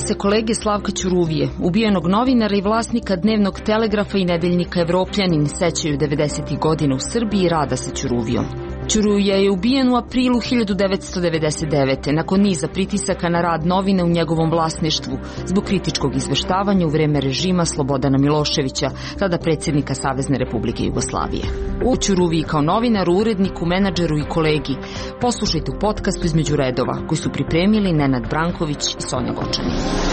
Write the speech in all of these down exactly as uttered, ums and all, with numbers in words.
se kolege Slavka Ćuruvije, ubijenog novinara i vlasnika Dnevnog telegrafa i nedeljnika Evropljanin, sećaju devedesetih godina u Srbiji i rada sa Ćuruvijom. Ćuruvija je ubijen u aprilu hiljadu devetsto devedeset devete. nakon niza pritisaka na rad novine u njegovom vlasništvu zbog kritičkog izveštavanja u vreme režima Slobodana Miloševića, tada predsjednika Savezne Republike Jugoslavije. U Ćuruviji kao novinaru, uredniku, menadžeru i kolegi poslušajte u podcastu Između redova, koji su pripremili Nenad Branković i Sonja Gočani.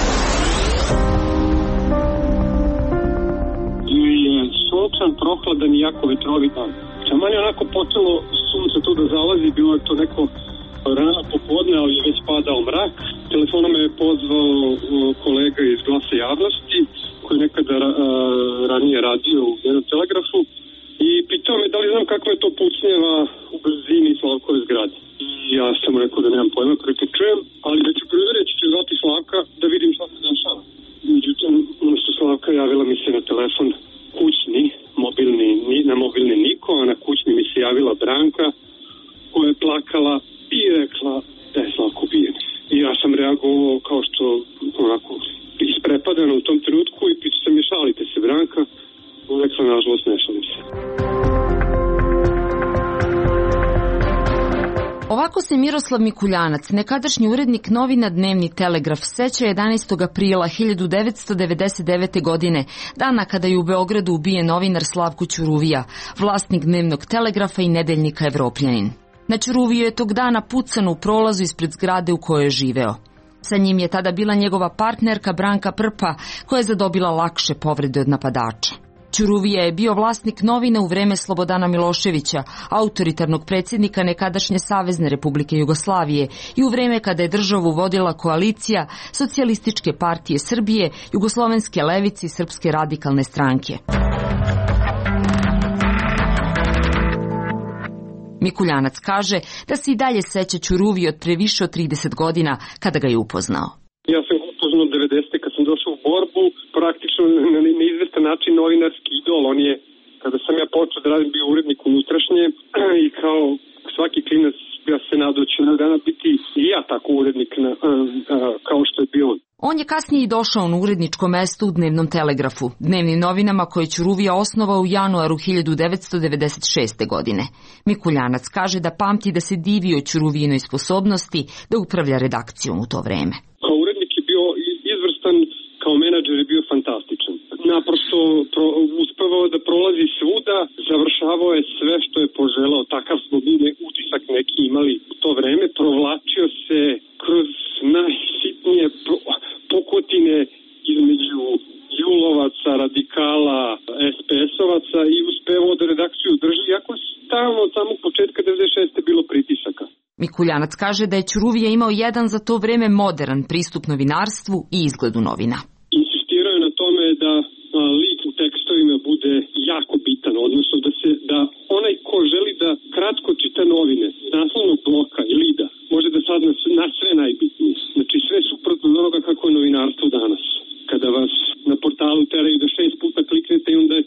Sunčan, prohladan i jako vetrovit dan. Taman je onako počelo sunce tu da zalazi, bilo je to neko rano popodne, ali je već padao mrak. Telefonom me je pozvao kolega iz Glasa javnosti, koji je nekada ra, ranije radio u jednom telegrafu, i pitao me da li znam kakva je to pucnjeva u blizini Slavkove zgrade. I ja sam mu rekao da nemam pojma, koliko čujem, ali da ću provjeriti, ću zvati Slavka da vidim šta se dešava. Međutim, umjesto Slavka javila mi se na telefon kućni, mobilni, na mobilni niko, a na kućni mi se javila Branka, koja je plakala i rekla da je Slavko ubijen. I ja sam reagovao kao što onako isprepadano u tom trenutku i pitao sam je, šalite se Branka? On rekla, nažalost, ne šalim se. Ovako se Miroslav Mikuljanac, nekadašnji urednik novina Dnevni telegraf, seća jedanaestog aprila hiljadu devetsto devedeset devete. godine, dana kada je u Beogradu ubijen novinar Slavko Ćuruvija, vlasnik Dnevnog telegrafa i nedeljnika Evropljanin. Na Ćuruviju je tog dana pucano u prolazu ispred zgrade u kojoj je živeo. Sa njim je tada bila njegova partnerka Branka Prpa, koja je zadobila lakše povrede od napadača. Ćuruvija je bio vlasnik novina u vreme Slobodana Miloševića, autoritarnog predsjednika nekadašnje Savezne Republike Jugoslavije, i u vreme kada je državu vodila koalicija Socijalističke partije Srbije, Jugoslovenske levice i Srpske radikalne stranke. Mikuljanac kaže da se i dalje seća Ćuruvije od pre više od trideset godina kada ga je upoznao. Ja sam ga upoznao devedesete kad sam došao u borbu, praktično na neizvestan način novinarski idol. On je, kada sam ja počeo da radim, bio urednik unutrašnje i kao svaki klinac ja se nadao ću na dana biti i ja tako urednik na, a, a, kao što je bio on. On je kasnije i došao na uredničko mesto u Dnevnom telegrafu, dnevnim novinama koje Ćuruvija osnovao u januaru hiljadu devetsto devedeset šeste. godine. Mikuljanac kaže da pamti da se divio Ćuruvijinoj sposobnosti da upravlja redakcijom u to vreme. Kao urednik je bio izvrstan, kao menadžer je bio fantastičan. Naprosto pro, uspevao da prolazi svuda, završavao je sve što je poželao, takav smo bili utisak neki imali u to vreme, provlačio se kroz najsitnije pukotine između julovaca, radikala, es pe es-ovaca i uspevao da redakciju drži, iako stalno od samog početka devedeset šeste. bilo pritisaka. Mikuljanac kaže da je Ćuruvija imao jedan za to vreme modern pristup novinarstvu i izgledu novina. Insistirao je na tome da lik u tekstovima bude jako bitan, odnosno da se da onaj ko želi da kratko čita novine s naslovnog bloka i lida može da sad na, na sve najbitnije. Znači sve suprotno od onoga kako je novinarstvo danas. Kada vas na portalu teraju da šest puta kliknete i onda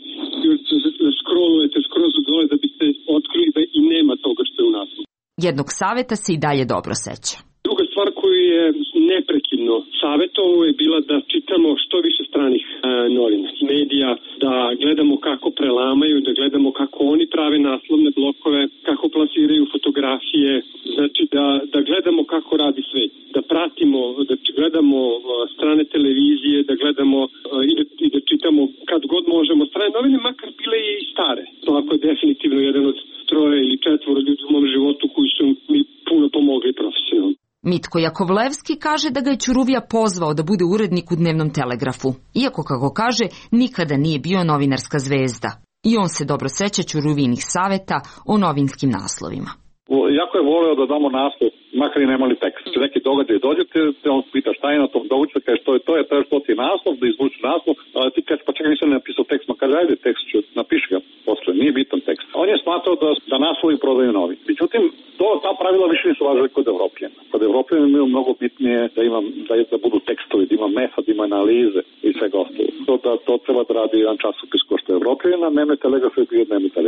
da scrollujete skroz u dole da biste otkrili da i nema toga što je u naslovu. Jednog saveta se i dalje dobro seća. Druga stvar koju je neprekidno savjetovao je bila da čitamo što više stranih e, novina, medija, da gledamo kako prelamaju, da gledamo kako oni prave naslovne blokove, kako plasiraju fotografije, znači da, da gledamo kako radi svet, da pratimo, da gledamo e, strane televizije, da gledamo e, i, da, i da čitamo kad god možemo strane novine, makar bile i stare. To ako je definitivno jedan od troje ili četvoro ljudi u mom životu koji su mi puno pomogli profesionalno. Mitko Jakovlevski kaže da ga je Ćuruvija pozvao da bude urednik u Dnevnom telegrafu, iako, kako kaže, nikada nije bio novinarska zvezda. I on se dobro seća Ćuruvijinih saveta o novinskim naslovima. Jako je voleo da damo naslov, makar i nemali tekst. Če neki događaj dođete, te on pita šta je na tom događaju, kaže što je to, je to, što ti je naslov, da izvuči naslov, a ti kaže pa čekaj nisam napisao tekst, ma kaže ajde tekst ću, napiši ga posle, nije bitan tekst. On je smatrao da, da naslovi prodaju novi. Međutim, to, ta pravila više nisu važile kod Evropljena. Kod Evropljena imaju mnogo bitnije da, ima, da, da budu tekstovi, da ima metod, da ima analize i svega ostalo. To, da, to treba da radi jedan časopis ko što je Evropljena, Dnevni telegraf je bio Dnevni telegraf.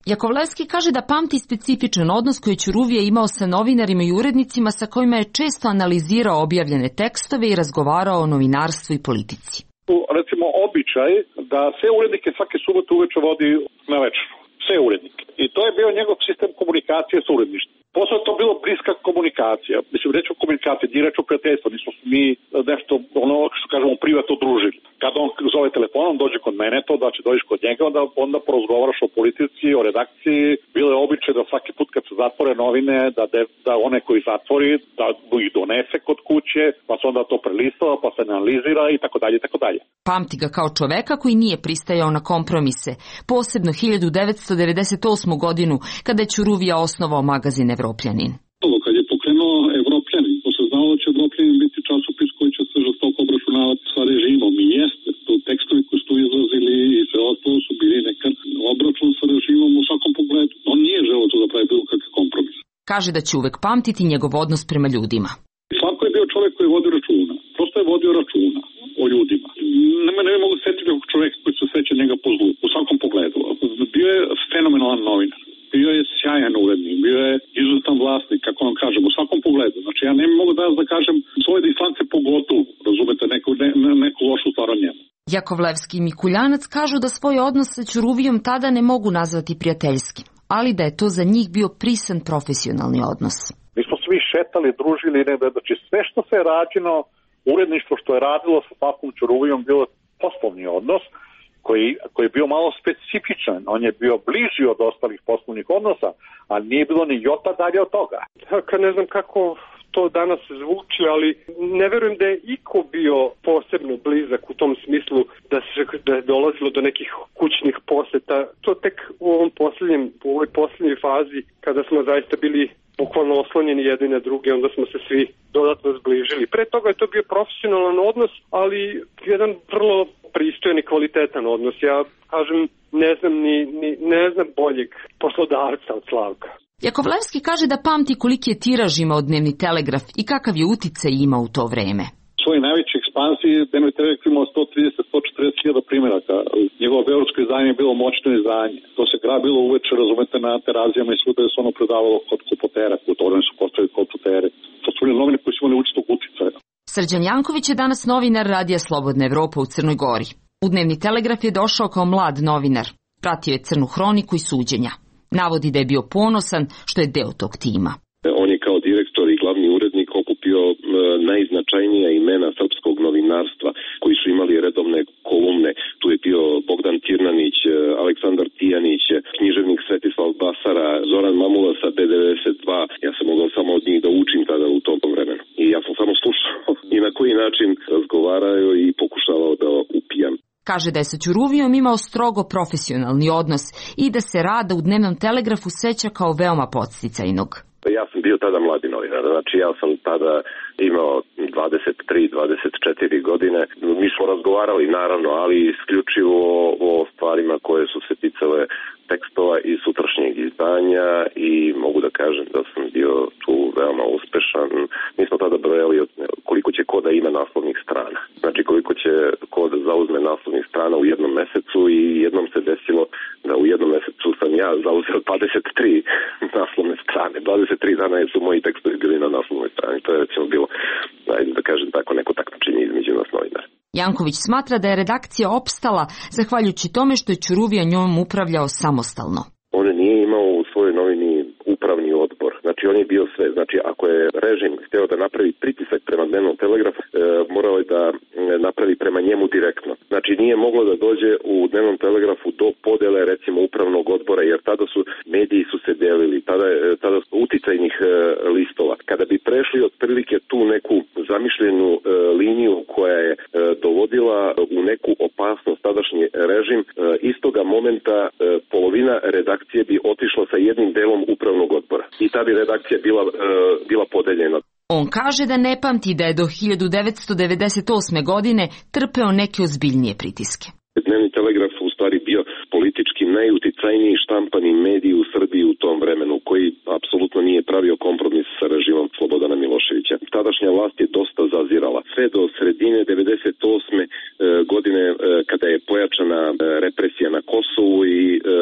Jakovlevski kaže da pamti specifičan odnos koji je Ćuruvija imao sa novinarima i urednicima sa kojima je često analizirao objavljene tekstove i razgovarao o novinarstvu i politici. Recimo običaj da sve urednike svake subote uveče vodi na večeru. Sve urednike. I to je bio njegov sistem komunikacije sa uredništvom. Posle to bilo bliska komunikacija. Mislim, reč o komunikaciji, nije reč o prijateljstvu. Nismo mi nešto, ono što kažemo, privatno družili. Kad on zove telefonom, dođe kod mene, to da će dođeš kod njega, onda, onda porozgovaraš o politici, o redakciji. Bilo je običaj da svaki put kad se zatvore novine, da, de, da one koji zatvori, da ih donese kod kuće, pa se onda to prelistava, pa se analizira i tako dalje, i tako dalje. Pamti ga kao čoveka koji nije pristajao na kompromise, posebno hiljadu devetsto devedeset osmu godinu, kada je Ćuruvija osnovao magazin Evropljanin. Kad je pokrenuo Evropljanin, to se znalo da će Evropljanin biti časopis koji će se žestoko obračunavati sa režimom i jeste. To tekstovi koji su tu izlazili i sve ostalo su bili nekad obračun sa režimom u svakom pogledu. On nije želeo to da pravi bilo kakve kompromis. Kaže da će uvek pamtiti njegov odnos prema ljudima. Svako je bio čovjek koji je vodio računa. Prosto je vodio računa o ljudima. Ne, ne mogu setiti ovog čovjeka koji se seća njega po zlu, u svakom pogledu. Bio je fenomenalan novinar. Bio je sjajan urednik, bio je izuzetan vlasnik, kako vam kažem, u svakom pogledu. Znači, ja ne mogu da da kažem svoje distance pogotovo, razumete, neku, ne, neku lošu stvar o njemu. Jakovlevski i Mikuljanac kažu da svoj odnos sa Ćuruvijom tada ne mogu nazvati prijateljskim, ali da je to za njih bio prisan profesionalni odnos. Mi smo svi šetali, družili, ne, znači sve što se je rađeno, uredništvo što je radilo sa Pavkom Ćuruvijom bilo poslovni odnos, Koji, koji je bio malo specifičan. On je bio bliži od ostalih poslovnih odnosa, ali nije bilo ni jota dalje od toga. Kad ne znam kako to danas zvuči, ali ne verujem da je iko bio posebno blizak u tom smislu da se da je dolazilo do nekih kućnih poseta. To tek u ovom posljednjem, u ovoj posljednjoj fazi, kada smo zaista bili bukvalno oslonjeni jedni na druge, onda smo se svi dodatno zbližili. Pre toga je to bio profesionalan odnos, ali jedan vrlo pristojan i kvalitetan odnos. Ja kažem, ne znam ni, ni ne znam boljeg poslodavca od Slavka. Jakovlevski kaže da pamti koliki je tiraž imao Dnevni telegraf i kakav je uticaj imao u to vreme. U svojoj najvećoj ekspansiji Dnevni telegraf imao sto trideset do sto četrdeset hiljada primjeraka. Njegovo beogradsko izdanje je bilo moćno izdanje. To se grabilo uveče, razumete, na terazijama i svuda je se ono predavalo kod kupotera. U to vreme su postavili kupotere. To su bili novine koji su imali učitog uticaja. Srđan Janković je danas novinar Radija Slobodna Evropa u Crnoj Gori. U Dnevni telegraf je došao kao mlad novinar. Pratio je crnu hroniku i suđenja. Navodi da je bio ponosan što je deo tog tima. On je kao direktor i glavni urednik okupio e, najznačajnija imena srpskog novinarstva koji su imali redovne kolumne. Tu je bio Bogdan Tirnanić, Aleksandar Tijanić, književnik Svetislav Basara, Zoran Mamula sa B devedeset dva. Ja sam mogao samo od njih da učim tada u tom vremenu. I ja sam samo slušao i na koji način razgovaraju i pokušavao da upijam. Kaže da je sa Ćuruvijom imao strogo profesionalni odnos i da se rada u Dnevnom telegrafu seća kao veoma podsticajnog. Ja sam bio tada mladi novinar, znači ja sam tada imao dvadeset tri dvadeset četiri godine. Mi smo razgovarali naravno, ali isključivo o stvarima koje su se ticale tekstova i sutrašnjeg izdanja i mogu da kažem da sam bio tu veoma uspešan. Mi smo tada brojali koliko će ko da ima naslovnih strana. Znači koliko će ko da zauzme naslovnih strana u jednom mesecu i jednom se desilo da u jednom mesecu sam ja zauzeo dvadeset tri naslovne strane. dvadeset tri dana su moji tekstovi bili na naslovnoj strani. To je recimo bilo, ajde da kažem tako, neko takmičenje između nas novinara. Janković smatra da je redakcija opstala zahvaljujući tome što je Ćuruvija njom upravljao samostalno. On nije imao u svojoj novini upravni odbor. Znači on je bio sve. Znači ako je režim hteo da napravi pritisak prema Dnevnom telegrafu, e, morao je da napravi prema njemu direktno. Znači nije moglo da dođe u Dnevnom telegrafu do podele recimo upravnog odbora, jer tada su mediji su se delili, tada, tada su uticajnih e, listova. Kada bi prešli otprilike tu neku zamišljenu e, liniju koja je e, dovodila u neku opasnost tadašnji režim, e, istoga momenta e, polovina redakcije bi otišla sa jednim delom upravnog odbora. I ta bi redakcija bila, e, bila podeljena. On kaže da ne pamti da je do hiljadu devetsto devedeset osme godine trpeo neke ozbiljnije pritiske. Dnevni telegraf u stvari bio politički najuticajniji štampani medij u Srbiji u tom vremenu, koji apsolutno nije pravio kompromis sa režimom Slobodana Miloševića. Tadašnja vlast je dosta zazirala. Sve do sredine devedeset osme godine kada je pojačana represija na Kosovu i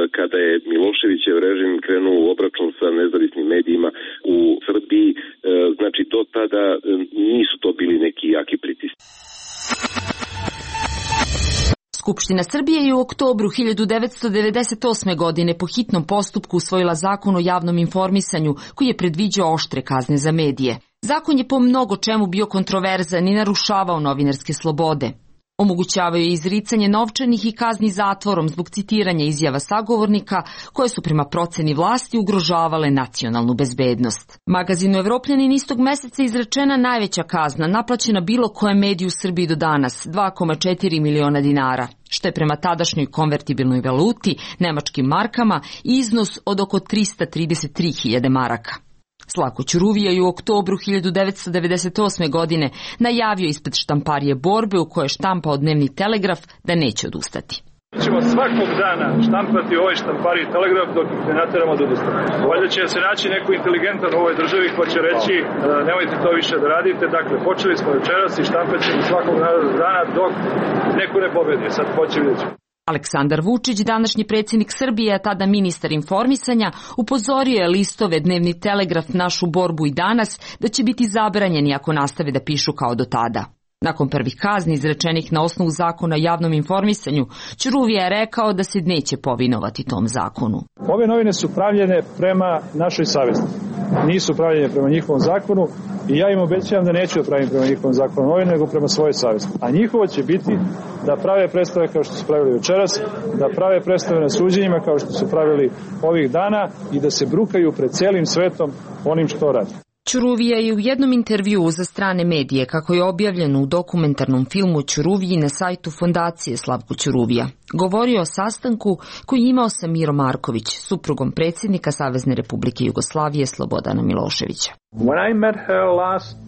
kada je Miloševićev režim krenuo u obračun sa nezavisnim medijima u Srbiji, znači do tada nisu to bili neki jaki pritisci. Skupština Srbije je u oktobru hiljadu devetsto devedeset osme. godine po hitnom postupku usvojila zakon o javnom informisanju koji je predviđao oštre kazne za medije. Zakon je po mnogo čemu bio kontroverzan i narušavao novinarske slobode. Omogućavaju izricanje novčanih i kazni zatvorom zbog citiranja izjava sagovornika koje su prema proceni vlasti ugrožavale nacionalnu bezbednost. Magazinu Evropljanin istog meseca izrečena najveća kazna naplaćena bilo kojem mediju u Srbiji do danas, dva zarez četiri miliona dinara, što je prema tadašnjoj konvertibilnoj valuti, nemačkim markama, iznos od oko trista trideset tri hiljade maraka. Slavko Ćuruvija je u oktobru hiljadu devetsto devedeset osme. godine najavio ispred štamparije borbe u kojoj je štampao Dnevni telegraf da neće odustati. Mi ćemo svakog dana štampati u ovoj štampariji telegraf dok ne nateramo da odustane. Valjda će se naći neko inteligentan u ovoj državi ko će reći nemojte to više da radite. Dakle, počeli smo večeras i štampat ćemo svakog dana dok neko ne pobedi. Sad hoće vidjeti. Aleksandar Vučić, današnji predsjednik Srbije, a tada ministar informisanja, upozorio je listove Dnevni telegraf, Našu borbu i Danas da će biti zabranjeni ako nastave da pišu kao do tada. Nakon prvih kazni izrečenih na osnovu zakona o javnom informisanju, Ćuruvija je rekao da se neće povinovati tom zakonu. Ove novine su pravljene prema našoj savesti. Nisu pravljene prema njihovom zakonu i ja im obećavam da neću da pravim prema njihovom zakonu novine, nego prema svojoj savesti. A njihovo će biti da prave predstave kao što su pravili večeras, da prave predstave na suđenjima kao što su pravili ovih dana i da se brukaju pred celim svetom onim što radi. Ćuruvija je u jednom intervjuu za strane medije, kako je objavljeno u dokumentarnom filmu Ćuruviji na sajtu Fondacije Slavko Ćuruvija, govorio o sastanku koji je imao sa Mirom Marković, suprugom predsjednika Savezne Republike Jugoslavije Slobodana Miloševića. When I met her last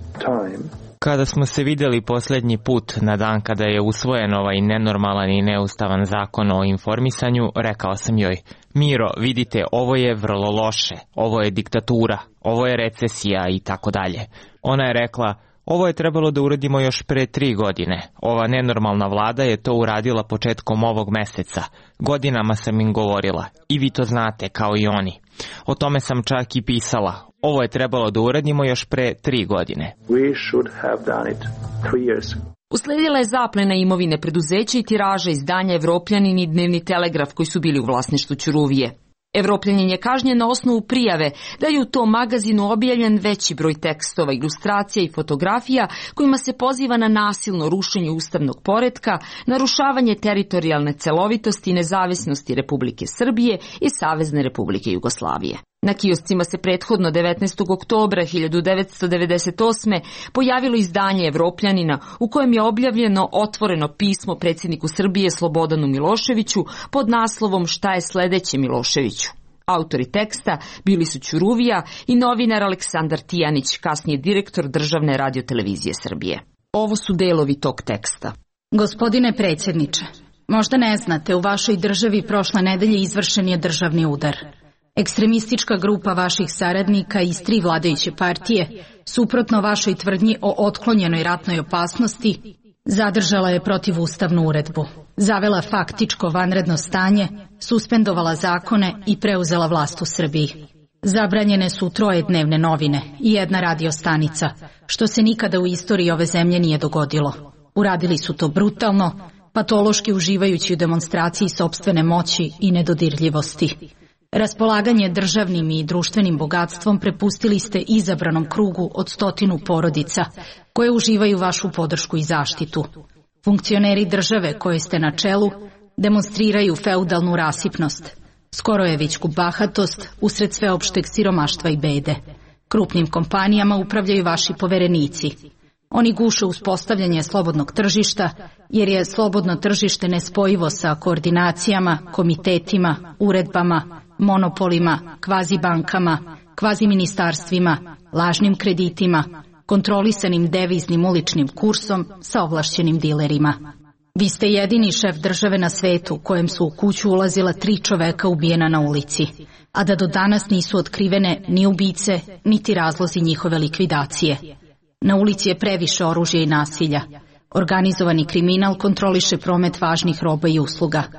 time, Kada smo se vidjeli posljednji put na dan kada je usvojen ovaj nenormalan i neustavan zakon o informisanju, rekao sam joj: Miro, vidite, ovo je vrlo loše, ovo je diktatura, ovo je recesija i tako dalje. Ona je rekla: ovo je trebalo da uradimo još pre tri godine. Ova nenormalna vlada je to uradila početkom ovog meseca. Godinama sam im govorila. I vi to znate, kao i oni. O tome sam čak i pisala. Ovo je trebalo da uradimo još pre tri godine. We should have done it three years ago. Usledila je zaplena imovine preduzeća i tiraža izdanja Evropljanin i Dnevni telegraf koji su bili u vlasništvu Ćuruvije. Evropljanin je kažnjen na osnovu prijave da je u tom magazinu objavljen veći broj tekstova, ilustracija i fotografija kojima se poziva na nasilno rušenje ustavnog poretka, narušavanje teritorijalne celovitosti i nezavisnosti Republike Srbije i Savezne Republike Jugoslavije. Na kioscima se prethodno devetnaestog oktobra hiljadu devetsto devedeset osme. pojavilo izdanje Evropljanina u kojem je objavljeno otvoreno pismo predsjedniku Srbije Slobodanu Miloševiću pod naslovom Šta je sledeće Miloševiću. Autori teksta bili su Ćuruvija i novinar Aleksandar Tijanić, kasnije direktor Državne radiotelevizije Srbije. Ovo su delovi tog teksta. Gospodine predsjedniče, možda ne znate, u vašoj državi prošle nedelje izvršen je državni udar. Ekstremistička grupa vaših saradnika iz tri vladajuće partije, suprotno vašoj tvrdnji o otklonjenoj ratnoj opasnosti, zadržala je protivustavnu uredbu, zavela faktičko vanredno stanje, suspendovala zakone i preuzela vlast u Srbiji. Zabranjene su troje dnevne novine i jedna radio stanica, što se nikada u istoriji ove zemlje nije dogodilo. Uradili su to brutalno, patološki uživajući u demonstraciji sopstvene moći i nedodirljivosti. Raspolaganje državnim i društvenim bogatstvom prepustili ste izabranom krugu od stotinu porodica koje uživaju vašu podršku i zaštitu. Funkcioneri države koje ste na čelu demonstriraju feudalnu rasipnost, skorojevićku bahatost usred sveopšteg siromaštva i bede. Krupnim kompanijama upravljaju vaši poverenici. Oni guše uspostavljanje slobodnog tržišta, jer je slobodno tržište nespojivo sa koordinacijama, komitetima, uredbama, monopolima, kvazibankama, kvaziministarstvima, lažnim kreditima, kontrolisanim deviznim uličnim kursom sa ovlašćenim dilerima. Vi ste jedini šef države na svetu kojem su u kuću ulazila tri čoveka ubijena na ulici, a da do danas nisu otkrivene ni ubice, niti razlozi njihove likvidacije. Na ulici je previše oružja i nasilja. Organizovani kriminal kontroliše promet važnih roba i usluga.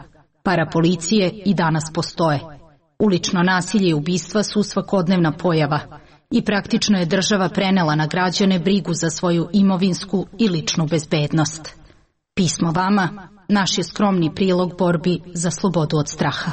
Parapolicije i danas postoje. Ulično nasilje i ubistva su svakodnevna pojava i praktično je država prenela na građane brigu za svoju imovinsku i ličnu bezbednost. Pismo vama, naš je skromni prilog borbi za slobodu od straha.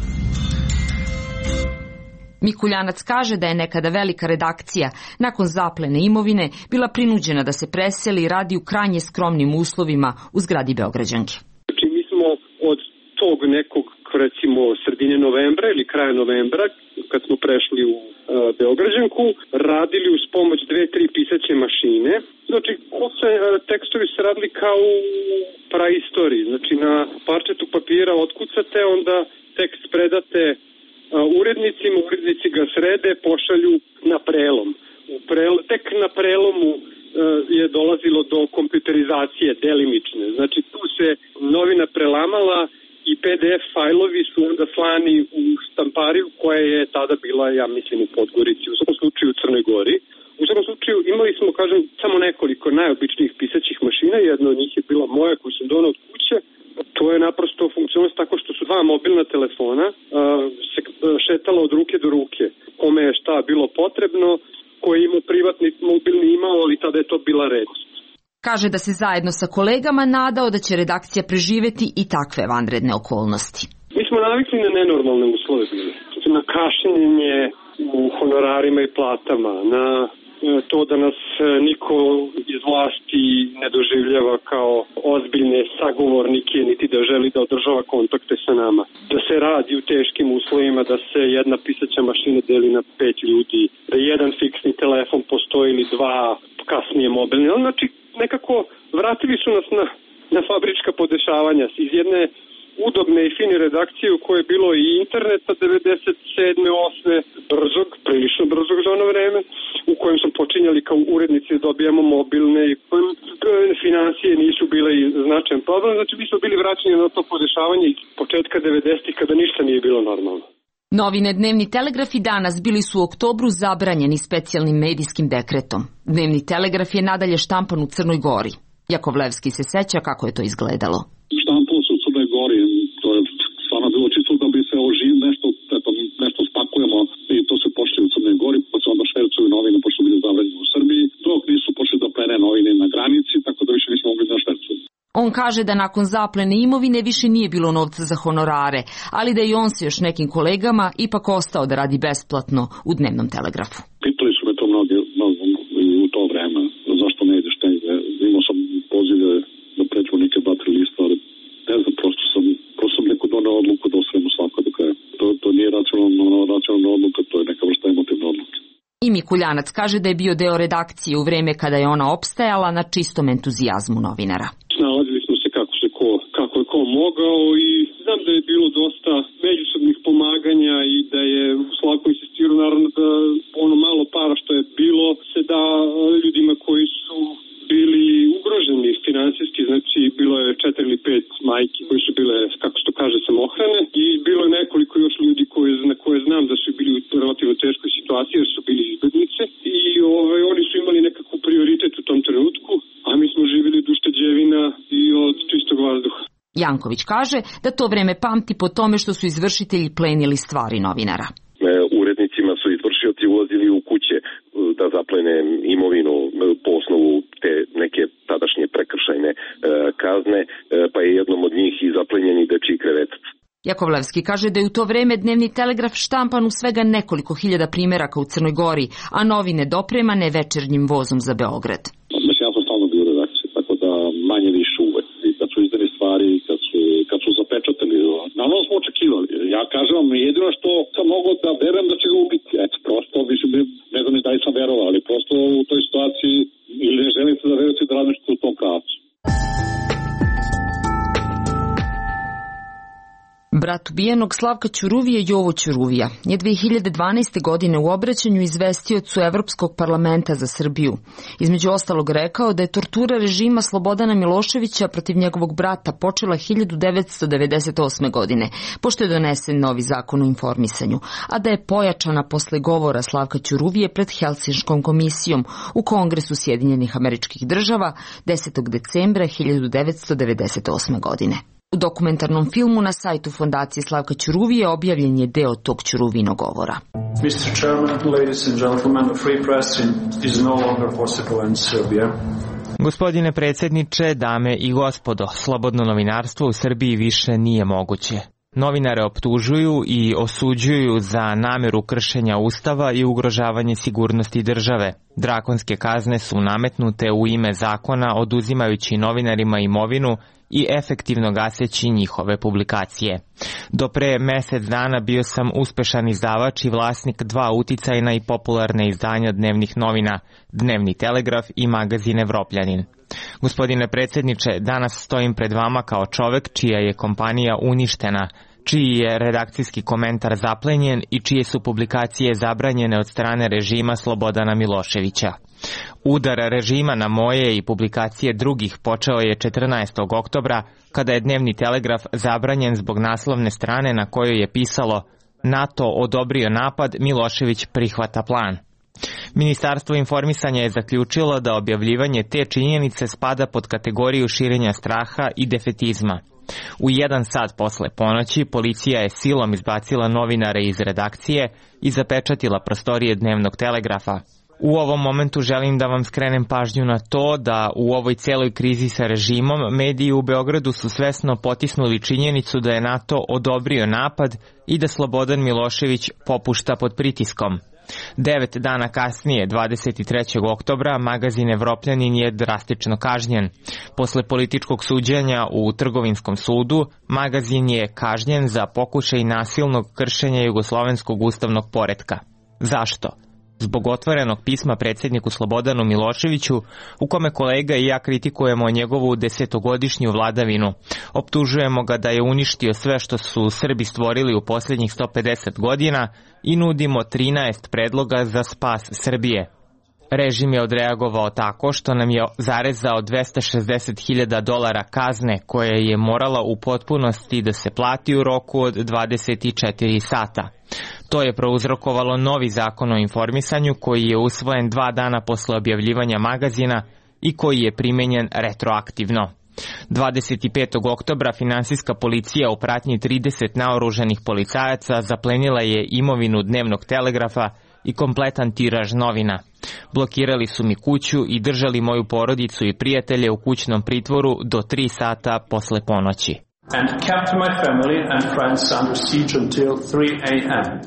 Mikuljanac kaže da je nekada velika redakcija nakon zaplene imovine bila prinuđena da se preseli i radi u krajnje skromnim uslovima u zgradi Beograđanke. Znači mi smo od tog nekog recimo sredine novembra ili kraja novembra kad smo prešli u uh, Beograđanku radili uz pomoć dve, tri pisaće mašine. Znači se, uh, tekstovi se radili kao u praistoriji. Znači na parčetu papira otkucate, onda tekst predate urednicima, urednici ga srede, pošalju na prelom. U prel, tek na prelomu uh, je dolazilo do kompjuterizacije delimične. Znači tu se novina prelamala i P D F fajlovi su onda slani u štampariju koja je tada bila, ja mislim, u Podgorici, u svakom slučaju u Crnoj Gori. U svakom slučaju imali smo, kažem, samo nekoliko najobičnijih pisaćih mašina, jedna od njih je bila moja koju sam donao od kuće. To je naprosto funkcionalnost tako što su dva mobilna telefona uh, se šetala od ruke do ruke. Kome je šta bilo potrebno, koji je imao privatni mobilni imao, ali tada je to bila redkost. Kaže da se zajedno sa kolegama nadao da će redakcija preživeti i takve vanredne okolnosti. Mi smo navikli na nenormalne uslove bili. Na kašnjenje u honorarima i platama, na to da nas niko iz vlasti ne doživljava kao ozbiljne sagovornike, niti da želi da održava kontakte sa nama. Da se radi u teškim uslovima, da se jedna pisaća mašina deli na pet ljudi, da jedan fiksni telefon postoji ili dva, kasnije mobilni. Znači, nekako vratili su nas na, na fabrička podešavanja iz jedne udobne i fine redakcije u kojoj je bilo i interneta devedeset sedme osme brzog, prilično brzog za ono vreme, u kojem smo počinjali kao urednici da dobijamo mobilne i kojem financije nisu bile značajan problem. Znači, mi smo bili vraćeni na to podešavanje iz početka devedesetih kada ništa nije bilo normalno. Novine Dnevni telegraf i Danas bili su u oktobru zabranjeni specijalnim medijskim dekretom. Dnevni telegraf je nadalje štampan u Crnoj Gori. Jakovlevski se seća kako je to izgledalo. Štampalo se u Crnoj Gori, to je stvarno bilo čisto da bi se oživ nešto, eto, nešto spakujemo i to se pošli u Crnoj Gori, pa se onda švercuju novine, pošto bili zabranjeni u Srbiji, dok nisu počeli da plene novine na granici, tako da više nismo mogli da švercuju. On kaže da nakon zaplene imovine više nije bilo novca za honorare, ali da i on se još nekim kolegama ipak ostao da radi besplatno u Dnevnom telegrafu. Pitali su me to mnogi, mnogi u to vreme, zašto ne ideš negde, imao sam pozive da pređu neke dva, tri lista, ali ne znam, prosto sam, prosto sam neko doneo odluku da osvojimo svako do kraja. To, to nije racionalna, racionalna odluka, to je neka vrsta emotivna odluka. I Mikuljanac kaže da je bio deo redakcije u vreme kada je ona opstajala na čistom entuzijazmu novinara. Snalazili smo se kako se ko, kako je ko mogao i znam da je bilo dosta međusobnih pomaganja i da je Slavko insistirao naravno da ono malo para što je bilo se da ljudima koji su bili ugroženi finansijski, znači bilo je četiri ili pet majki koji su bile, kako se to kaže, samohrane i bilo je nekoliko još ljudi koji, na koje znam da su bili u relativno teškoj situaciji jer su bili izbednice i ovaj, oni su imali nekako prioritet u tom trenutku, a mi smo živjeli od ušteđevina i od čistog vazduha. Janković kaže da to vreme pamti po tome što su izvršitelji plenili stvari novinara. Urednicima su izvršioci ulazili u kuće da zaplene imovinu po osnovu te neke tadašnje prekršajne kazne, pa je jednom od njih i zaplenjeni dečiji krevetac. Jakovlevski kaže da je u to vreme Dnevni telegraf štampan u svega nekoliko hiljada primjeraka u Crnoj Gori, a novine dopremane večernjim vozom za Beograd. Mislim, ja sam stalno bio u redakciji, tako da manje više uvek. I kad su izdani stvari, kad su, kad su zapečatili, naravno smo očekivali. Ja kažem vam, jedino što sam mogao da verujem da će ga ubiti. Eto, prosto, mislim, ne znam ni da li sam verovao, ali prosto u toj situaciji ili ne želite da verujete da razmišljate u tom pravcu. Brat ubijenog Slavka Ćuruvije, Jovo Ćuruvija, je dve hiljade dvanaeste. godine u obraćanju izvestiocu Evropskog parlamenta za Srbiju. Između ostalog rekao da je tortura režima Slobodana Miloševića protiv njegovog brata počela hiljadu devetsto devedeset osme. godine, pošto je donesen novi zakon o informisanju, a da je pojačana posle govora Slavka Ćuruvije pred Helsinškom komisijom u Kongresu Sjedinjenih Američkih Država desetog decembra hiljadu devetsto devedeset osme. godine. U dokumentarnom filmu na sajtu Fondacije Slavka Ćuruvije objavljen je deo tog Ćuruvinog govora. mister Chairman, ladies and gentlemen, the free press is no longer possible in Serbia. Gospodine predsjedniče, dame i gospodo, slobodno novinarstvo u Srbiji više nije moguće. Novinare optužuju i osuđuju za nameru kršenja Ustava i ugrožavanje sigurnosti države. Drakonske kazne su nametnute u ime zakona, oduzimajući novinarima imovinu i efektivno gaseći njihove publikacije. Do pre mesec dana bio sam uspešan izdavač i vlasnik dva uticajna i popularne izdanja dnevnih novina, Dnevni Telegraf i magazin Evropljanin. Gospodine predsjedniče, danas stojim pred vama kao čovek čija je kompanija uništena, čiji je redakcijski komentar zaplenjen i čije su publikacije zabranjene od strane režima Slobodana Miloševića. Udar režima na moje i publikacije drugih počeo je četrnaestog oktobra, kada je Dnevni Telegraf zabranjen zbog naslovne strane na kojoj je pisalo NATO odobrio napad, Milošević prihvata plan. Ministarstvo informisanja je zaključilo da objavljivanje te činjenice spada pod kategoriju širenja straha i defetizma. U jedan sat posle ponoći policija je silom izbacila novinare iz redakcije i zapečatila prostorije Dnevnog Telegrafa. U ovom momentu želim da vam skrenem pažnju na to da u ovoj celoj krizi sa režimom mediji u Beogradu su svesno potisnuli činjenicu da je NATO odobrio napad i da Slobodan Milošević popušta pod pritiskom. Devet dana kasnije, dvadeset trećeg oktobra, magazin Evropljanin je drastično kažnjen. Posle političkog suđenja u Trgovinskom sudu, magazin je kažnjen za pokušaj nasilnog kršenja jugoslovenskog ustavnog poretka. Zašto? Zbog otvorenog pisma predsjedniku Slobodanu Miloševiću, u kome kolega i ja kritikujemo njegovu desetogodišnju vladavinu. Optužujemo ga da je uništio sve što su Srbi stvorili u posljednjih sto pedeset godina i nudimo trinaest predloga za spas Srbije. Režim je odreagovao tako što nam je zarezao dvesta šezdeset hiljada dolara kazne koje je morala u potpunosti da se plati u roku od dvadeset četiri sata. To je prouzrokovalo novi zakon o informisanju koji je usvojen dva dana posle objavljivanja magazina i koji je primenjen retroaktivno. dvadeset petog oktobra finansijska policija u pratnji trideset naoružanih policajaca zaplenila je imovinu Dnevnog Telegrafa i kompletan tiraž novina. Blokirali su mi kuću i držali moju porodicu i prijatelje u kućnom pritvoru do tri sata posle ponoći. And kept my family and friends under siege until three a m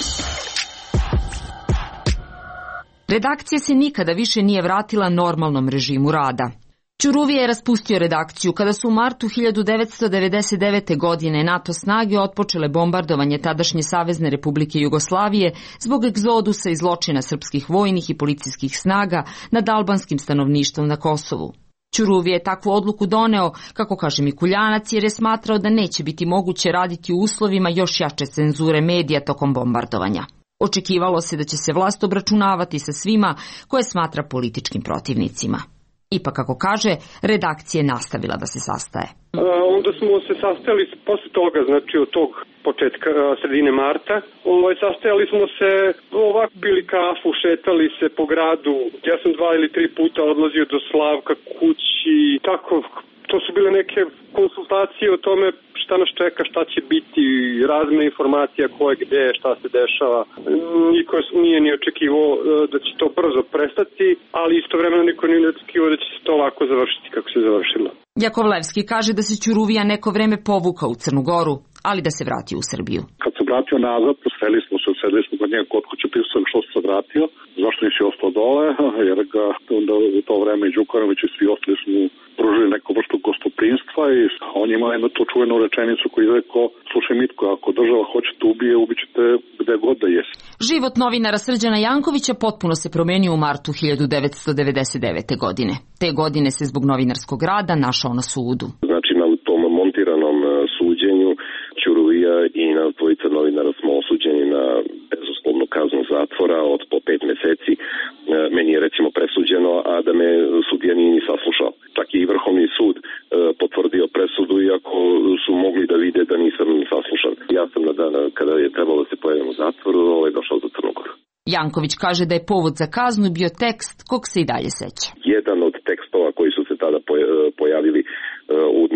Redakcija se nikada više nije vratila normalnom režimu rada. Ćuruvija je raspustio redakciju kada su u martu hiljadu devetsto devedeset devete. godine NATO snage otpočele bombardovanje tadašnje Savezne Republike Jugoslavije zbog egzodusa i zločina srpskih vojnih i policijskih snaga nad albanskim stanovništvom na Kosovu. Ćuruvija je takvu odluku doneo, kako kaže Mikuljanac, jer je smatrao da neće biti moguće raditi u uslovima još jače cenzure medija tokom bombardovanja. Očekivalo se da će se vlast obračunavati sa svima koje smatra političkim protivnicima. Ipak, kako kaže, redakcija je nastavila da se sastaje. A, onda smo se sastajali posle toga, znači od tog početka, sredine marta. Ovaj, sastajali smo se, ovako pili kafu, šetali se po gradu. Ja sam dva ili tri puta odlazio do Slavka kući. Tako, to su bile neke konsultacije o tome šta nas čeka, šta će biti, razmena informacija ko je gde, šta se dešava. Niko nije ni očekivao da će to brzo prestati, ali istovremeno niko nije očekivao da će se to ovako završiti kako se završilo. Jakovlevski kaže da se Ćuruvija neko vreme povukao u Crnu Goru, ali da se vratio u Srbiju. Kad se vratio nazad, seli smo se, sedeli smo kod njega kod kuće, pisao sam što se vratio, zašto nisi ostao dole, jer ga onda u to vreme i Đukanović i svi ostali smo pružili neku vrstu gostoprinstva i on ima jednu tu čuvenu rečenicu koju je rekao, slušaj Mitko, ako država hoće te ubije, ubićete gde god da jesi. Život novinara Srđana Jankovića potpuno se promenio u martu hiljadu devetsto devedeset devete. godine. Te godine se zbog novinarskog rada našao na sudu. Znači na tom montiranom suđenju Ćuruvija i na dvojica novinara smo osuđeni na bezuslovnu kaznu zatvora od po pet meseci. Meni je recimo presuđeno, a da me sudija nije ni saslušao. Čak i Vrhovni sud potvrdio presudu, iako su mogli da vide da nisam saslušan. Ja sam na dan kada je trebalo da se pojavim u zatvoru, ovaj došao do Crnu Goru. Janković kaže da je povod za kaznu bio tekst kog se i dalje seća. Jedan od tekstova koji su se tada pojavili u dnevnom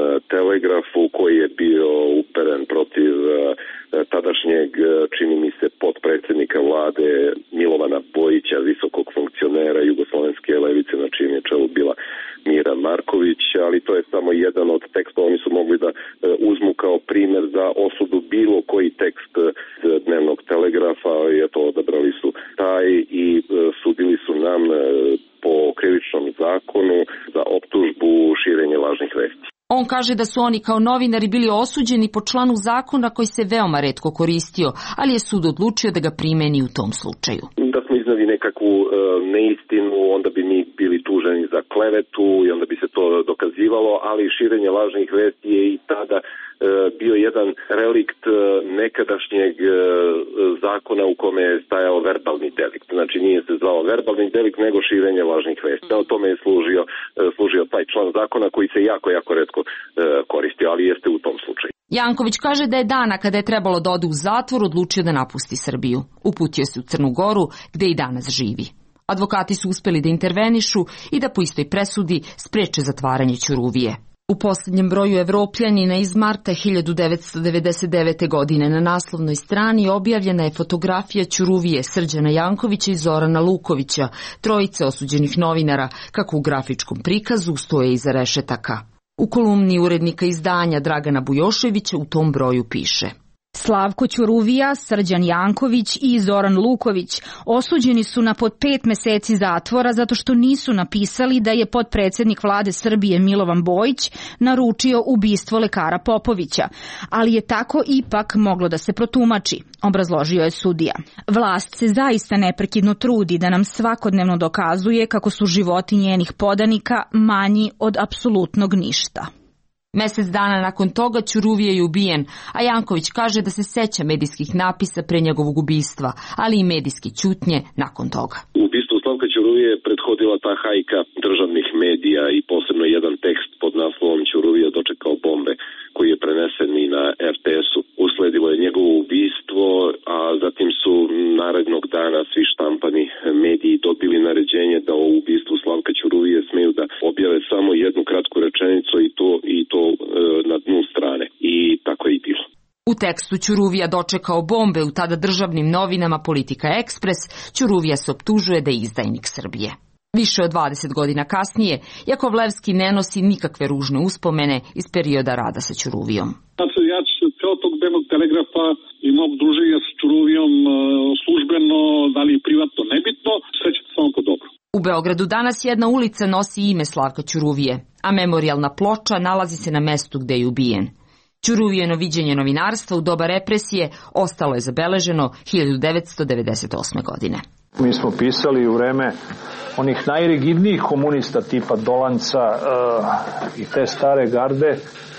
Telegrafu koji je bio uperen protiv tadašnjeg, čini mi se, potpredsjednika vlade Milovana Bojića, visokog funkcionera jugoslovenske levice, na čijem je čelu bila Mira Marković, ali to je samo jedan od tekstova. Oni su mogli da uzmu kao primjer za osudu bilo koji tekst dnevnog Telegrafa, i eto, odabrali su taj i sudili su nam po krivičnom zakonu za optužbu širenje lažnih vesti. On kaže da su oni kao novinari bili osuđeni po članu zakona koji se veoma retko koristio, ali je sud odlučio da ga primeni u tom slučaju. Da smo iznali nekakvu e, neistinu, onda bi mi bili tuženi za klevetu i onda bi se to dokazivalo, ali širenje lažnih vesti je i tada e, bio jedan relikt e, nekadašnjeg e, zakona u kome je stajao verbalni delikt. Znači nije se zvao verbalni delikt, nego širenje lažnih vesti. O tome je služio, e, služio taj član zakona koji se jako, jako retko e, koristio, ali jeste u tom slučaju. Janković kaže da je dana kada je trebalo da ode u zatvor odlučio da napusti Srbiju. Uputio se u Crnu Goru, gde i danas živi. Advokati su uspeli da intervenišu i da po istoj presudi spreče zatvaranje Ćuruvije. U poslednjem broju Evropljanina iz marta hiljadu devetsto devedeset devete. godine na naslovnoj strani objavljena je fotografija Ćuruvije, Srđana Jankovića i Zorana Lukovića, trojice osuđenih novinara, kako u grafičkom prikazu stoje iza rešetaka. U kolumni urednika izdanja Dragana Bujoševića u tom broju piše: Slavko Ćuruvija, Srđan Janković i Zoran Luković osuđeni su na pod pet meseci zatvora zato što nisu napisali da je potpredsednik vlade Srbije Milovan Bojić naručio ubistvo lekara Popovića, ali je tako ipak moglo da se protumači, obrazložio je sudija. Vlast se zaista neprekidno trudi da nam svakodnevno dokazuje kako su životi njenih podanika manji od apsolutnog ništa. Mesec dana nakon toga Ćuruvije je ubijen, a Janković kaže da se seća medijskih napisa pre njegovog ubistva, ali i medijske ćutnje nakon toga. Ubistvu Slavka Ćuruvije je prethodila ta hajka državnih medija i posebno jedan tekst pod naslovom Ćuruvija dočekao bombe, koji je prenesen i na er te esu. Usledilo je njegovo ubistvo, a zatim su narednog dana svi štampani mediji dobili naređenje da o ubistvu Slavka Ćuruvije smeju da objave samo jednu kratku rečenicu i to, i to e, na dnu strane. I tako je i bilo. U tekstu Ćuruvija dočekao bombe u tada državnim novinama Politika Ekspres, Ćuruvija se optužuje da je izdajnik Srbije. Više od dvadeset godina kasnije, Jakovlevski ne nosi nikakve ružne uspomene iz perioda rada sa Ćuruvijom. Znači, ja ću kao tog dnevnog Telegrafa i mog druženja sa Ćuruvijom službeno, da li privatno, nebitno, srećete samo po dobro. U Beogradu danas jedna ulica nosi ime Slavka Ćuruvije, a memorijalna ploča nalazi se na mestu gde je ubijen. Ćuruvijeno viđenje novinarstva u doba represije ostalo je zabeleženo hiljadu devetsto devedeset osme. godine. Mi smo pisali u vreme onih najrigidnijih komunista tipa Dolanca uh, i te stare garde.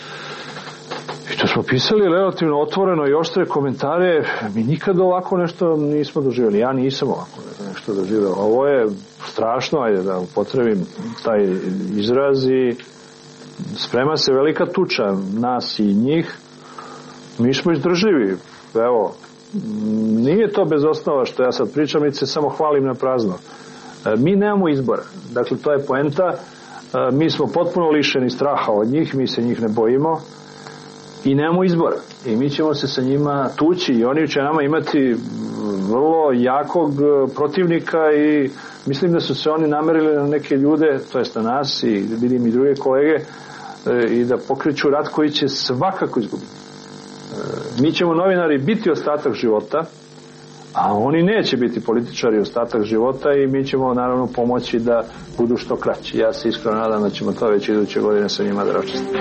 I to smo pisali relativno otvoreno i oštre komentare. Mi nikad ovako nešto nismo doživjeli. Ja nisam ovako nešto doživjela. Ovo je strašno, ajde da upotrebim taj izraz, i sprema se velika tuča nas i njih. Mi smo izdržljivi. Evo, nije to bez osnova što ja sad pričam, i se samo hvalim na prazno. Mi nemamo izbora. Dakle, to je poenta. Mi smo potpuno lišeni straha od njih, mi se njih ne bojimo i nemamo izbora. I mi ćemo se sa njima tući i oni će nama imati vrlo jakog protivnika, i mislim da su se oni namerili na neke ljude, to jest na nas, i vidim i druge kolege, i da pokreću rat koji će svakako izgubiti. Mi ćemo, novinari, biti ostatak života, a oni neće biti političari ostatak života, i mi ćemo naravno pomoći da budu što kraći. Ja se iskreno nadam da ćemo to već iduće godine sa njima da račistimo.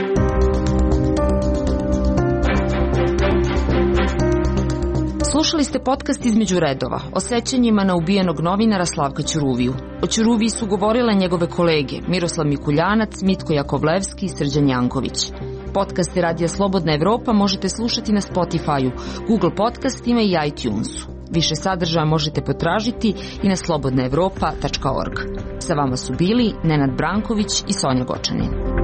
Slušali ste podcast Između redova o sećanjima na ubijenog novinara Slavka Ćuruviju. O Ćuruviji su govorile njegove kolege Miroslav Mikuljanac, Mitko Jakovlevski i Srđan Janković. Podcaste Radija Slobodna Evropa možete slušati na Spotify-u, Google podcastima i iTunesu. Više sadržaja možete potražiti i na slobodna evropa tačka org. Sa vama su bili Nenad Branković i Sonja Gočanin.